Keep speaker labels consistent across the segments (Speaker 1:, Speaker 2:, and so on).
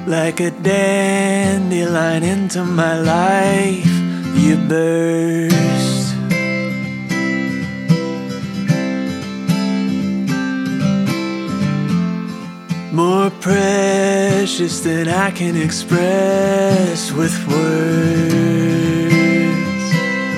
Speaker 1: Like a dandelion into my life, you burst. More precious than I can express with words.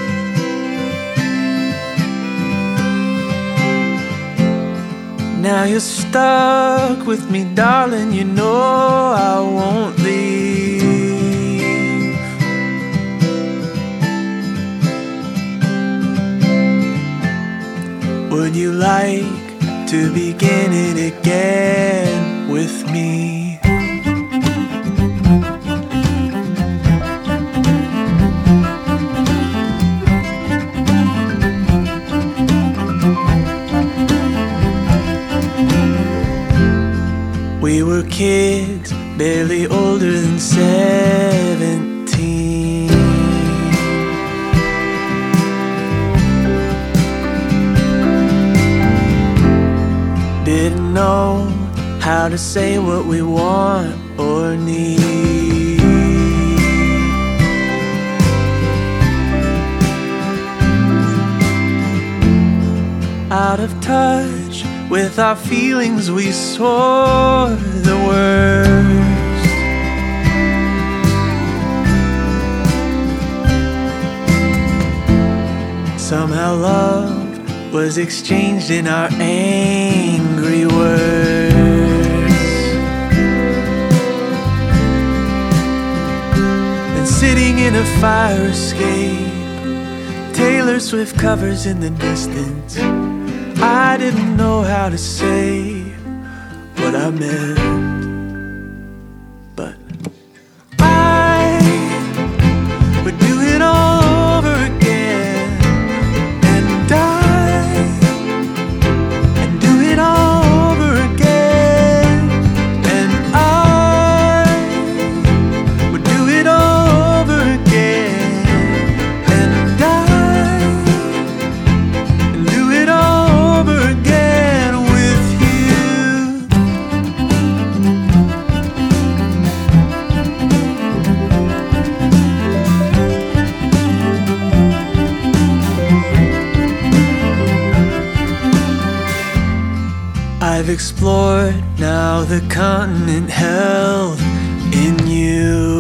Speaker 1: Now you're stuck with me, darling, you know I won't leave. Would you like to begin it again with me? We were kids, barely older than 17. Didn't know how to say what we want or need. Out of touch with our feelings, we swore the worst. Somehow love was exchanged in our angry words. And sitting in a fire escape, Taylor Swift covers in the distance, I didn't know how to say what I meant, but I would do it all over again, and do it all over again, and I would do it all over again, and do it all over again with you. I've explored now the continent held in you.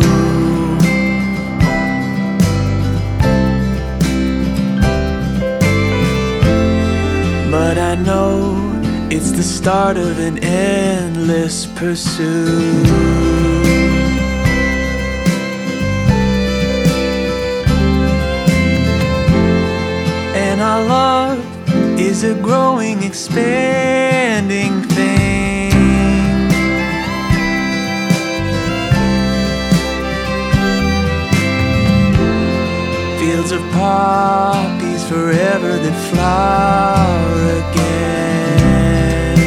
Speaker 1: But I know it's the start of an endless pursuit. And our love is a growing, expanding thing. Fields of poppies forever that flower again.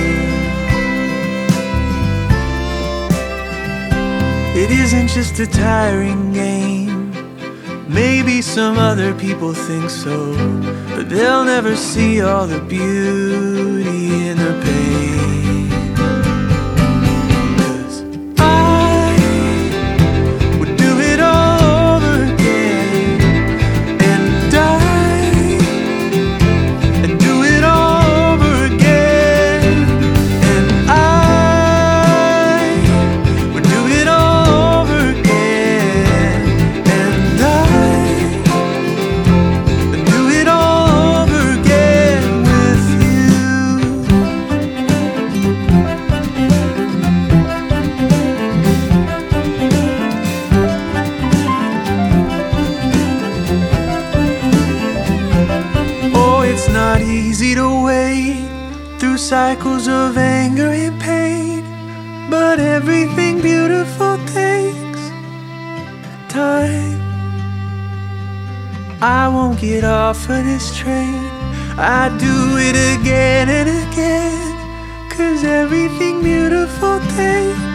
Speaker 1: It isn't just a tiring game. Maybe some other people think so, but they'll never see all the beauty in the pain. 'Cause I would do it all over again, and do it all over again, and I would do it all over again, and do it all over again with you. Oh, it's not easy to wait through cycles of anger and pain, but everything beautiful takes time. I won't get off of this train, I do it again and again, 'cause everything beautiful takes